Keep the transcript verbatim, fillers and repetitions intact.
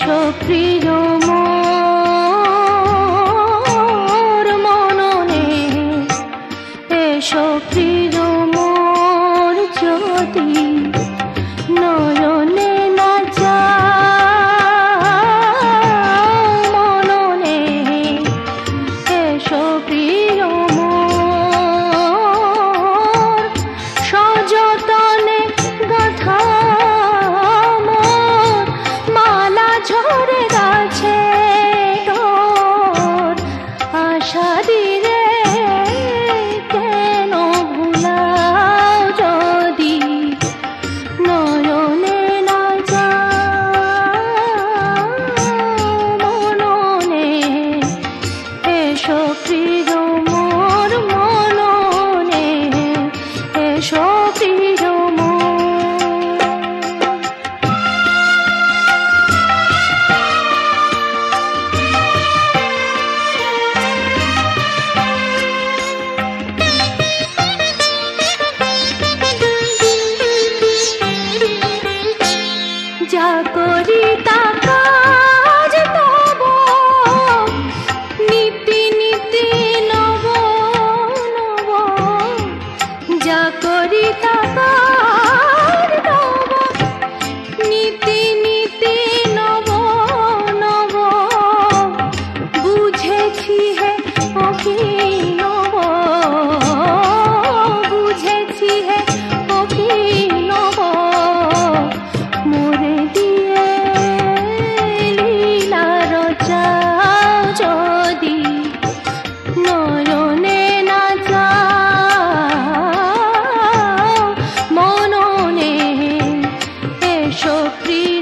এসো প্রিয় মোর মননে, এসো প্রিয় মোর যদি নয়নে না যাও মননে, এসো প্রিয় মোর সযতনে গাঁথা মোর মালা ঝরে গাছে তোর আশা দিলে কেন ভুলাও যদি নয়নে না যাও মননে, এসো প্রিয় মোর মননে, এসো প্রিয় মোর। যা করি তা কাজ তব নীতি নীতি নব নব, যা করি তা কাজ তব নীতি নীতি নব নব, বুঝেছি হে ও কি নব, বুঝেছি হে ও কি নব, মোরে দিয়ে লীলা রচাও যদি নয়নে না যাও মননে, এসো প্রিয়